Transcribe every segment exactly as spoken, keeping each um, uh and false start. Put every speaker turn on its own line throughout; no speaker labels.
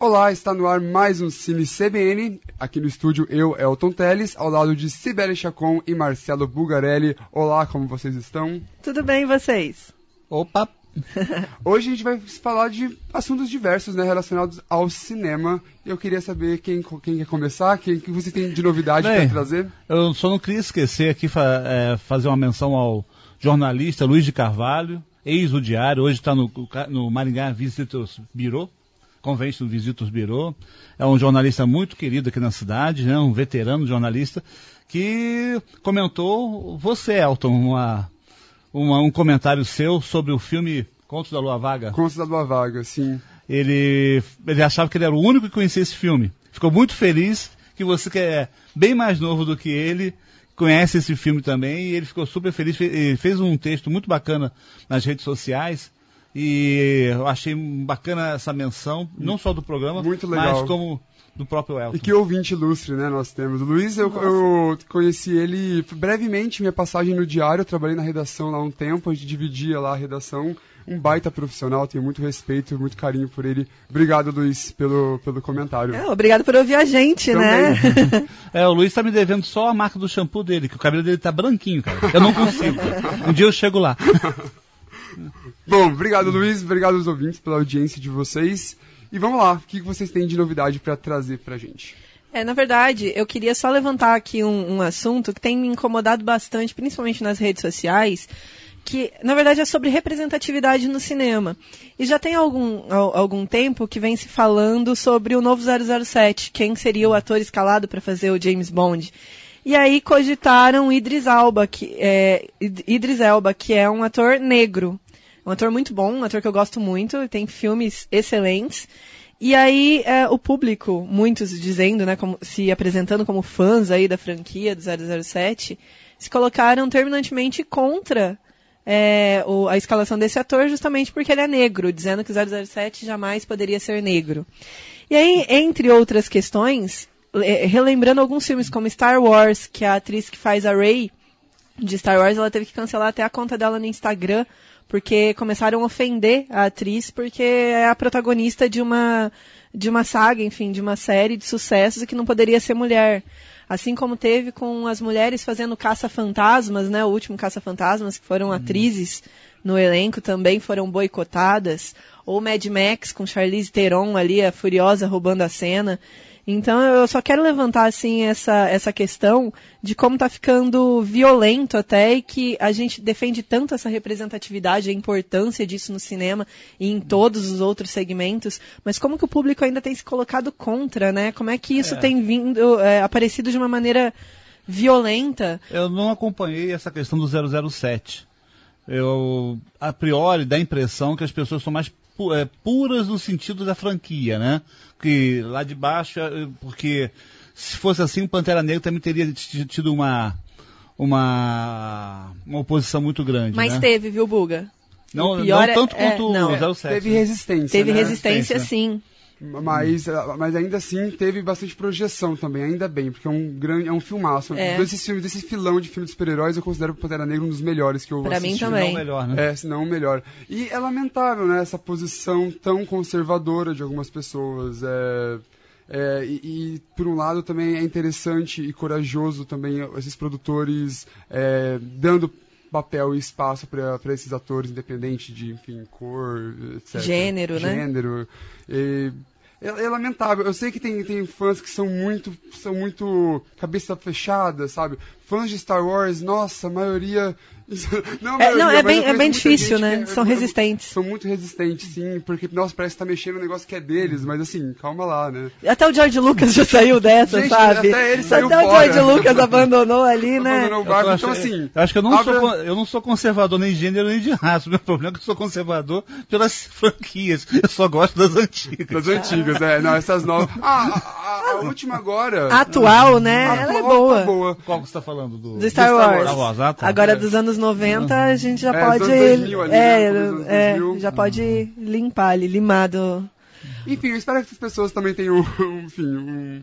Olá, está no ar mais um Cine C B N, aqui no estúdio eu, Elton Teles, ao lado de Cibele Chacon e Marcelo Bugarelli. Olá, como vocês estão?
Tudo bem, e vocês?
Opa!
Hoje a gente vai falar de assuntos diversos, né, relacionados ao cinema. Eu queria saber quem, quem quer começar, quem que você tem de novidade para trazer?
Eu só não queria esquecer aqui, fa- é, fazer uma menção ao jornalista Luiz de Carvalho, ex do Diário, hoje está no, no Maringá Visitors Bureau, Convention Visitors Bureau. É um jornalista muito querido aqui na cidade, né, um veterano jornalista, que comentou, você, Elton, uma... Uma, um comentário seu sobre o filme Contos da Lua Vaga.
Contos da Lua Vaga, sim.
Ele, ele achava que ele era o único que conhecia esse filme. Ficou muito feliz que você, que é bem mais novo do que ele, conhece esse filme também. E ele ficou super feliz. Ele fez um texto muito bacana nas redes sociais. E eu achei bacana essa menção, não só do programa,
muito legal,
mas como do próprio Elton.
E que ouvinte ilustre, né, nós temos. O Luiz, eu, eu conheci ele brevemente, minha passagem no Diário, eu trabalhei na redação lá um tempo, a gente dividia lá a redação, um baita profissional, tenho muito respeito, muito carinho por ele. Obrigado, Luiz, pelo, pelo comentário.
É, obrigado por ouvir a gente,
também,
né?
É, o Luiz tá me devendo só a marca do shampoo dele, que o cabelo dele tá branquinho, cara. Eu não consigo. Um dia eu chego lá.
Bom, obrigado, Luiz, obrigado aos ouvintes pela audiência de vocês. E vamos lá, o que vocês têm de novidade para trazer pra gente?
É, na verdade, eu queria só levantar aqui um, um assunto que tem me incomodado bastante, principalmente nas redes sociais, que, na verdade, é sobre representatividade no cinema. E já tem algum, algum tempo que vem se falando sobre o novo zero zero sete, quem seria o ator escalado para fazer o James Bond. E aí cogitaram Idris Elba, que é, Idris Elba, que é um ator negro. Um ator muito bom, um ator que eu gosto muito, tem filmes excelentes. E aí é, o público, muitos dizendo, né, como, se apresentando como fãs aí da franquia do zero zero sete, se colocaram terminantemente contra é, o, a escalação desse ator justamente porque ele é negro, dizendo que o zero zero sete jamais poderia ser negro. E aí, entre outras questões, relembrando alguns filmes como Star Wars, que a atriz que faz a Rey de Star Wars, ela teve que cancelar até a conta dela no Instagram, porque começaram a ofender a atriz, porque é a protagonista de uma, de uma saga, enfim, de uma série de sucessos e que não poderia ser mulher. Assim como teve com as mulheres fazendo Caça-Fantasmas, né, o último Caça-Fantasmas, que foram hum. atrizes no elenco, também foram boicotadas. Ou Mad Max, com Charlize Theron ali, a Furiosa roubando a cena. Então eu só quero levantar assim essa, essa questão de como está ficando violento até, e que a gente defende tanto essa representatividade, a importância disso no cinema e em todos os outros segmentos, mas como que o público ainda tem se colocado contra, né? Como é que isso é. tem vindo, é, aparecido de uma maneira violenta?
Eu não acompanhei essa questão do zero zero sete. Eu, a priori, dá a impressão que as pessoas são mais pu- é, puras no sentido da franquia, né? Que lá de baixo, porque se fosse assim, o Pantera Negra também teria tido uma, uma, uma oposição muito grande.
Mas
né?
teve, viu, Buga?
Não, não tanto é, quanto
é,
o zero zero sete.
Teve
né?
resistência.
Teve
né?
resistência, sim.
Mas, mas ainda assim teve bastante projeção também, ainda bem, porque é um grande, é um filmaço.
É.
Desses filmes, desse filão de filmes de super-heróis, eu considero o Pantera Negra um dos melhores que eu
pra
assisti.
Pra mim também.
Se não o melhor, né?
É, se não o melhor. E é lamentável, né, essa posição tão conservadora de algumas pessoas. É, é, e, e, por um lado, também é interessante e corajoso também esses produtores é, dando papel e espaço para esses atores, independente de, enfim, cor, etcétera.
Gênero, né?
Gênero. E, é, é lamentável. Eu sei que tem, tem fãs que são muito, são muito cabeça fechada, sabe? Fãs de Star Wars, nossa, a maioria... Não,
é, não, é bem,
é
bem difícil, né?
É,
são
é,
resistentes.
São muito resistentes, sim, porque, nossa, parece que tá mexendo no negócio que é deles, mas assim, calma lá, né?
Até o George Lucas já saiu dessa,
Gente,
sabe?
Até ele saiu
Até
fora.
o George Lucas abandonou ali, né?
Abandonou o barco,
eu
então
acho,
assim...
Eu acho que eu não,
abra...
sou, eu não sou conservador nem de gênero nem de raça. O meu problema é que eu sou conservador pelas franquias. Eu só gosto das antigas.
Das antigas, é. Não, essas novas... Ah, a, a, a última agora...
A atual, né?
A
ela
atual
é boa.
Tá boa.
Qual que você tá falando? Do,
do Star,
do Star
Wars.
Wars.
Wars. Ah, tá.
Agora,
é.
dos anos noventa, a gente já
é,
pode...
dos anos dois mil ali,
é,
né? Dos
é,
dois mil.
já pode limpar ali, limado.
Enfim, eu espero que as pessoas também tenham, enfim, um...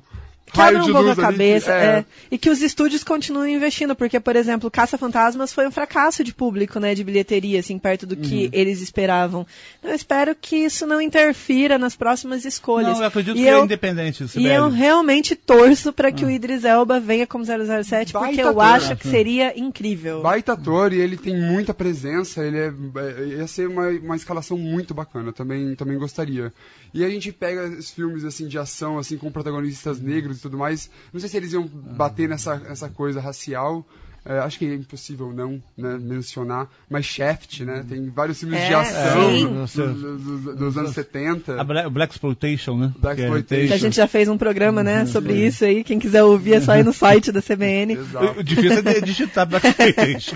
que abra um pouco a
ali,
cabeça,
é.
é, e que os estúdios continuem investindo, porque, por exemplo, Caça-Fantasmas foi um fracasso de público, né, de bilheteria, assim, perto do que
Uhum.
eles esperavam. Eu espero que isso não interfira nas próximas escolhas.
Não, eu acredito
e
que
eu,
é independente,
E
Sibeli.
eu realmente torço para que ah. o Idris Elba venha como zero zero sete,
Baita
porque eu
ator,
acho
né?
que seria incrível.
Baita ator, e ele tem muita presença, ele é, ia ser uma, uma escalação muito bacana, também, também gostaria. E a gente pega os filmes assim, de ação, assim, com protagonistas negros e tudo mais, não sei se eles iam bater nessa, nessa coisa racial, é, acho que é impossível não, né, mencionar, mas Shaft, né, tem vários filmes
é,
de ação
sim.
dos, dos, dos anos setenta.
A Black, Black Exploitation, né?
Black Exploitation.
Que a gente já fez um programa, né, sobre
Sim.
isso aí, quem quiser ouvir é só ir no site da C B N.
Exato.
O difícil é digitar Black Exploitation.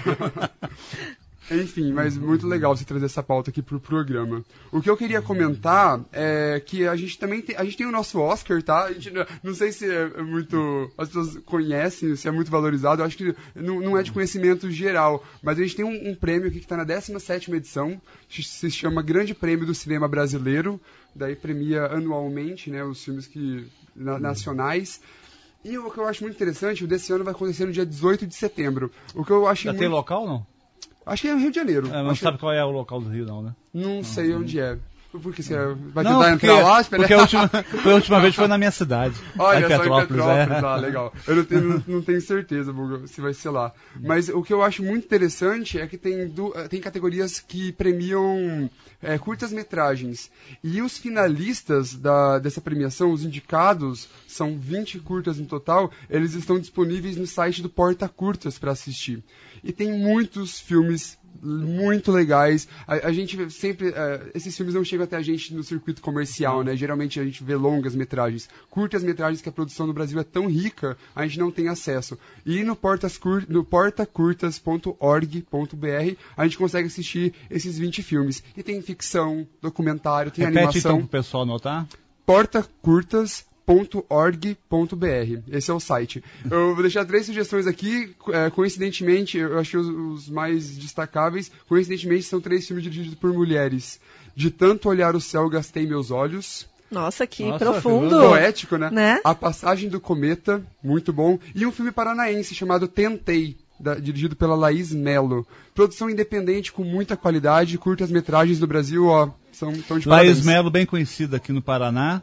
Enfim, mas muito legal você trazer essa pauta aqui pro programa. O que eu queria comentar é que a gente também tem, a gente tem o nosso Oscar, tá? A gente, não sei se é muito, as pessoas conhecem, se é muito valorizado, eu acho que não, não é de conhecimento geral, mas a gente tem um, um prêmio aqui que está na décima sétima edição, que se chama Grande Prêmio do Cinema Brasileiro, daí premia anualmente, né, os filmes que, na, nacionais. E o que eu acho muito interessante, o desse ano vai acontecer no dia dezoito de setembro. O que eu acho
Já
muito...
tem local, não?
Acho que é no Rio de Janeiro.
É, não
acho
sabe
que...
qual é o local do Rio, não, né?
Não sei
Não.
onde é. Porque você vai
Não,
tentar
porque,
entrar lá?
porque a última, foi a última vez foi na minha cidade.
Olha,
em
só em
Petrópolis.
Petrópolis.
É.
Ah, legal. Eu não tenho, não, não tenho certeza se vai ser lá. Mas o que eu acho muito interessante é que tem, du... tem categorias que premiam é, curtas-metragens. E os finalistas da, dessa premiação, os indicados, são vinte curtas no total, eles estão disponíveis no site do Porta Curtas para assistir. E tem muitos filmes muito legais. A, a gente sempre... Uh, esses filmes não chegam até a gente no circuito comercial, né? Geralmente a gente vê longas metragens. Curtas metragens que a produção no Brasil é tão rica, a gente não tem acesso. E no, portascur, no porta curtas ponto org ponto b r a gente consegue assistir esses vinte filmes. E tem ficção, documentário, tem
Repete,
animação.
então, pro pessoal anotar.
porta curtas ponto org ponto b r. Esse é o site. Eu vou deixar três sugestões aqui. É, coincidentemente, eu achei os, os mais destacáveis. Coincidentemente, são três filmes dirigidos por mulheres. De Tanto Olhar o Céu, Gastei Meus Olhos.
Nossa, que
Nossa,
profundo.
que
Poético, né?
né?
A Passagem do Cometa, muito bom. E um filme paranaense chamado Tentei, da, dirigido pela Laís Melo. Produção independente com muita qualidade. Curtas-metragens do Brasil, ó, são, são de
Laís
parabéns.
Melo, bem conhecida aqui no Paraná.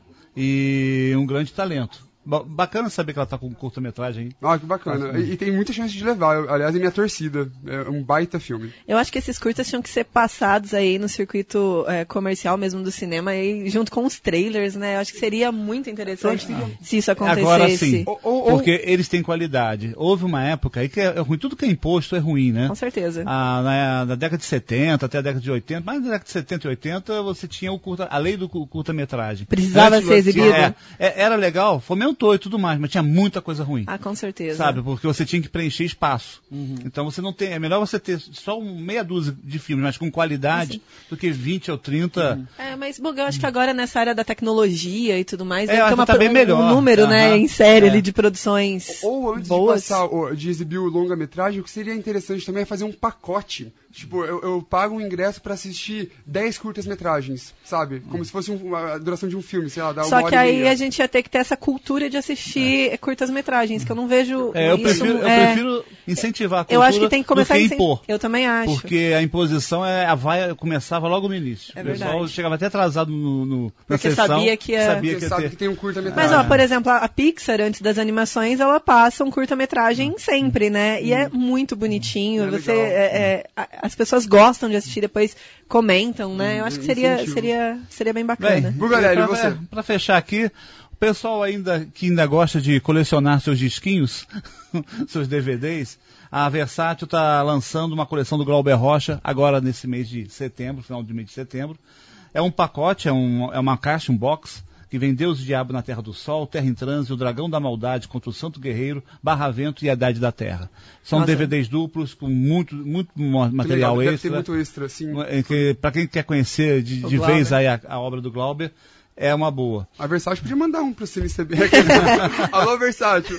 E um grande talento. Bacana saber que ela está com curta-metragem.
Ah, que bacana. E, e tem muita chance de levar. Eu, aliás, é minha torcida. É um baita filme.
Eu acho que esses curtas tinham que ser passados aí no circuito é, comercial mesmo do cinema, aí, junto com os trailers, né? Eu acho que seria muito interessante ah. se isso acontecesse.
Agora sim,
ou, ou,
porque eles têm qualidade. Houve uma época aí que é ruim, tudo que é imposto é ruim, né?
Com certeza.
Ah, na, na década de setenta até a década de oitenta, mas na década de setenta e oitenta você tinha o curta, a lei do curta-metragem.
Precisava
Antes,
ser exibido.
É, é, era legal, fomentou e tudo mais, mas tinha muita coisa ruim.
Ah, com certeza.
Sabe, porque você tinha que preencher espaço. Uhum. Então você não tem, é melhor você ter só um meia dúzia de filmes, mas com qualidade, do que vinte ou trinta.
Uhum. É, mas Buga, eu acho que agora nessa área da tecnologia e tudo mais,
é,
deve ter uma,
tá bem
um,
melhor.
um número,
Uhum.
né, em série
é.
ali de produções
Ou, ou antes
boas.
de passar, de exibir o longa-metragem, o que seria interessante também é fazer um pacote. Tipo, eu, eu pago um ingresso pra assistir dez curtas-metragens, sabe? Como se fosse um, a duração de um filme, sei lá, dá
Só
uma hora
que
e
aí
meia.
a gente ia ter que ter essa cultura de assistir é. curtas-metragens, que eu não vejo
é, eu
isso.
Prefiro, eu
é...
prefiro incentivar a cultura
eu acho que tem que começar
do que
a
impor.
Eu também acho.
Porque a imposição é, a vaia começava logo no início.
É
o pessoal
verdade.
chegava até atrasado no, no, na
Porque
sessão.
sabia que ia...
Sabia
Porque
que ia
sabe
ter...
que tem um curta-metragem.
Mas, ó, por exemplo, a Pixar, antes das animações, ela passa um curta-metragem sempre, né? E é muito bonitinho.
É
você,
legal.
é, é, as pessoas gostam de assistir, depois comentam, né? Eu acho que seria,
Incentivo.
seria, seria bem bacana.
Bem,
Bugarelli,
pra,
você?
Para fechar aqui, o pessoal ainda que ainda gosta de colecionar seus disquinhos, seus D V Ds, a Versátil está lançando uma coleção do Glauber Rocha, agora nesse mês de setembro, final do mês de setembro. É um pacote, é, um, é uma caixa, um box, que vem Deus e Diabo na Terra do Sol, Terra em Transe, O Dragão da Maldade contra o Santo Guerreiro, Barra Vento e a Idade da Terra. São
Nossa.
D V Ds duplos, com muito, muito material
legal,
extra.
deve ter muito extra, sim.
Que, para quem quer conhecer de, de vez aí a, a obra do Glauber, é uma boa.
A Versátil podia mandar um pro Cine C B. Alô, Versátil.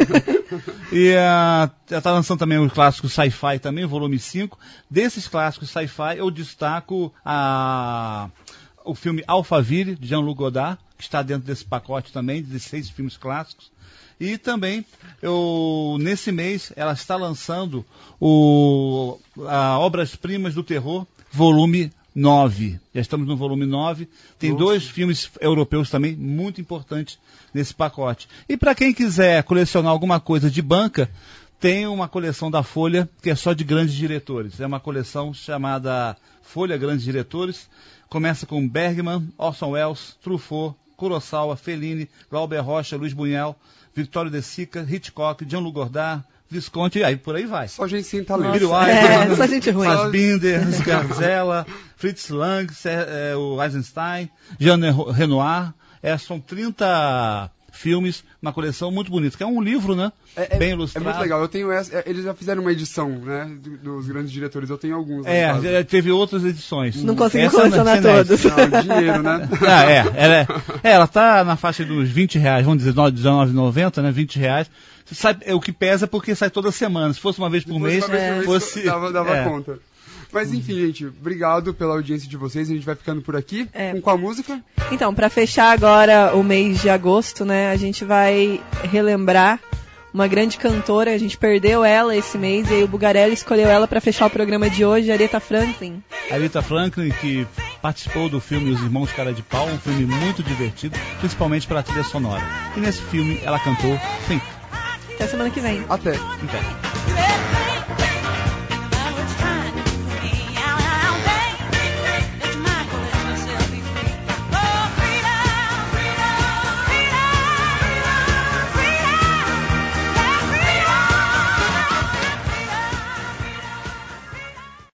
E uh, ela está lançando também os clássicos sci-fi também, volume cinco. Desses clássicos sci-fi, eu destaco a... o filme Alphaville, de Jean-Luc Godard, que está dentro desse pacote também, de seis filmes clássicos. E também, eu, nesse mês, ela está lançando o a Obras-Primas do Terror, volume nove. Já estamos no volume nove. Tem Nossa. dois filmes europeus também muito importantes nesse pacote. E para quem quiser colecionar alguma coisa de banca, tem uma coleção da Folha que é só de grandes diretores. É uma coleção chamada Folha Grandes Diretores. Começa com Bergman, Orson Welles, Truffaut, Kurosawa, Fellini, Glauber Rocha, Luiz Buñuel, Victorio De Sica, Hitchcock, Jean-Luc Godard, Visconti, e aí por aí vai.
Só gente sem talento.
Billy
Wilder, é, só gente ruim.
Fassbinder, Scarzella, Fritz Lang, é, o Eisenstein, Jean Renoir. É, são trinta filmes, uma coleção muito bonita, que é um livro, né?
É,
bem
é,
ilustrado.
É muito legal. Eu tenho essa, eles já fizeram uma edição, né? Dos grandes diretores. Eu tenho alguns.
É, teve outras edições.
Não consegui colecionar todos.
Não, dinheiro, né?
Ah, é, ela, é, é, ela tá na faixa dos vinte reais, vamos dizer, dezenove reais e noventa centavos, né? vinte reais. Sai, é, o que pesa é porque sai toda semana. Se fosse uma vez por mês,
vez
é.
por
fosse,
mês dava, dava
é.
conta. Mas enfim, gente, obrigado pela audiência de vocês. A gente vai ficando por aqui.
É.
Com qual música?
Então, para fechar agora o mês de agosto, né, a gente vai relembrar uma grande cantora. A gente perdeu ela esse mês e aí o Bugarelli escolheu ela para fechar o programa de hoje, Aretha Franklin.
Aretha Franklin, que participou do filme Os Irmãos Cara de Pau, um filme muito divertido, principalmente pela trilha sonora. E nesse filme ela cantou, sim.
Até semana que vem.
Até.
Até.